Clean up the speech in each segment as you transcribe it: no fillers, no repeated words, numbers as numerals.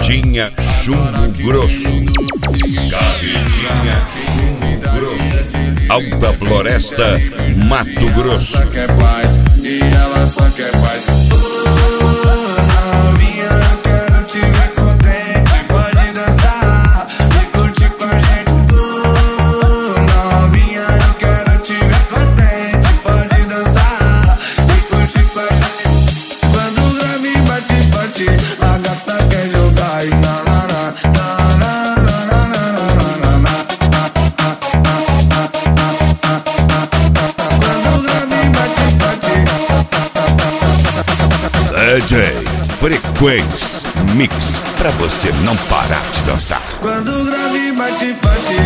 Carretinha Chumbo Grosso. Carretinha Chumbo Grosso. Alta Floresta, Mato Grosso. E ela só quer paz. Novinha, eu quero te ver contente. Pode dançar e curtir com a gente. Novinha, eu quero te ver contente. Pode dançar e curtir com a gente. Quando o grave bate forte, a gata quer jogar e na na na na na na na na. Quando o grave bate forte, DJ Frequência Mix, pra você não parar de dançar. quando o grave bate forte.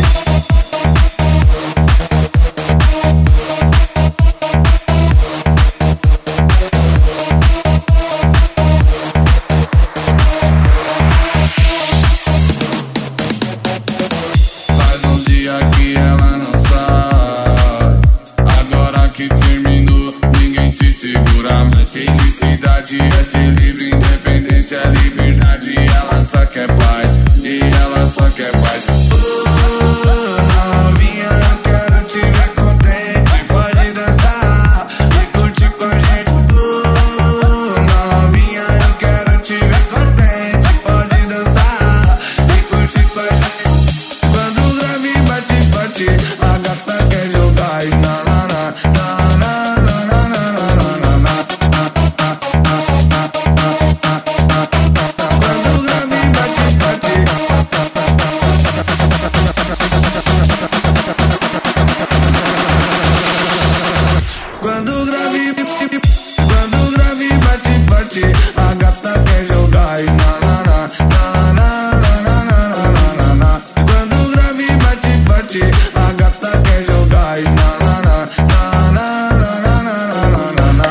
Faz uns dias que ela não sai. Agora que terminou, ninguém te segura mais. Felicidade é ser livre, independência é livre.